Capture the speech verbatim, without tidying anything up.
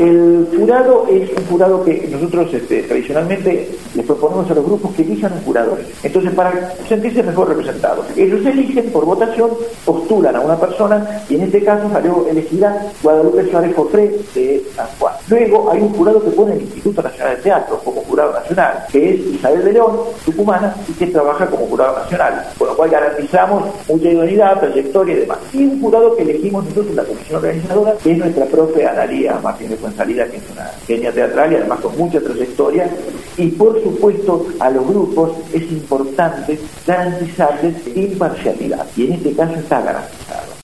El jurado es un jurado que nosotros este, tradicionalmente les proponemos a los grupos que elijan un jurador. Entonces, para sentirse mejor representados, ellos eligen por votación, postulan a una persona y en este caso salió elegida Guadalupe Suárez Jofré de San Juan. Luego hay un jurado que pone el Instituto Nacional de Teatro como jurado nacional, que es Isabel de León, tucumana, y que trabaja como jurado nacional, con lo cual garantizamos mucha idoneidad, trayectoria y demás. Y un jurado que elegimos nosotros en la comisión organizadora, que es nuestra profe Analía Martínez Fuenzalida, que es una genia teatral y además con mucha trayectoria. Y por supuesto a los grupos es importante garantizarles imparcialidad, y en este caso está garantizado.